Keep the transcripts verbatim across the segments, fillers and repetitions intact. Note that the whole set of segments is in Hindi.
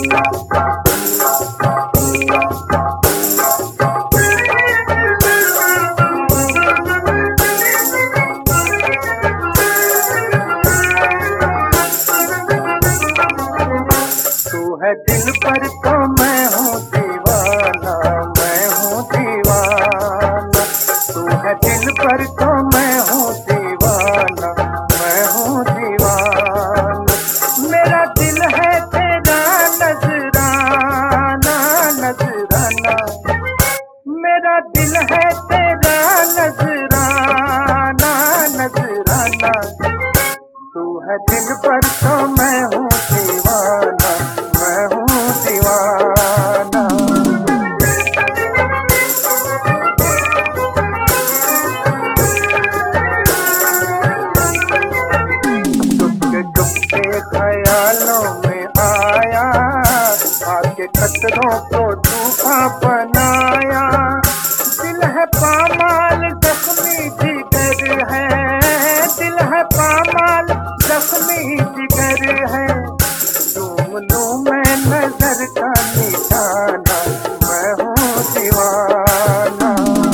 है दिल पर तो मैं हूँ दीवाना, मैं हूँ दीवाना। तू है दिल पर तो मैं हूँ दीवाना, मैं हूँ दीवाना। मेरा दिल है तेरा नजराना, नजराना। मेरा दिल है तेरा नजराना, नजराना। तू है दिल पर तो मैं हूँ दीवाना, मैं हूँ दीवाना। चुपके चुपके ख्यालों में आया, आके कतरों को तूफा बनाया। दिल है पामाल जख्मी जिगर है, दिल है पामाल जख्मी जिगर है। चूम लूं मैं नजर का निशाना, मैं हूँ दीवाना।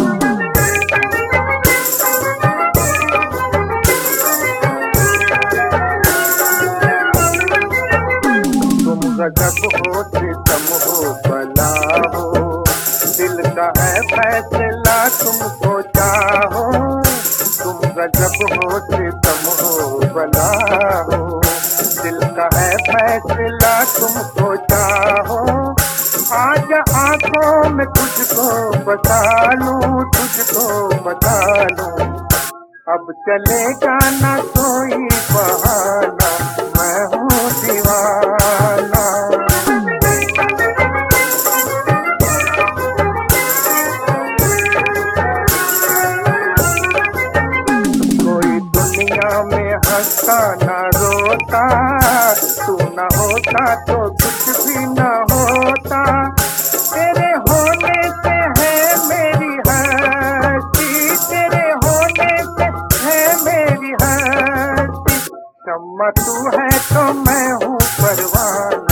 तुम गजब हो सितम हो बला हो, दिल का है फैसला तुमको चाहो। तुम गजब हो सितम हो बला हो, दिल का है फैसला तुमको चाहो। आज आंखों में तुझको बता लूं, तुझको बता लूं। अब चलेगा ना कोई बहाना, मैं हूँ दीवाना। कोई दुनिया में हंसता ना रोता, तू न होता तो कुछ भी न होता। तेरे होने से है मेरी हस्ती, तेरे होने से है मेरी हस्ती। शम्मा तू है तो मैं हूँ परवाना,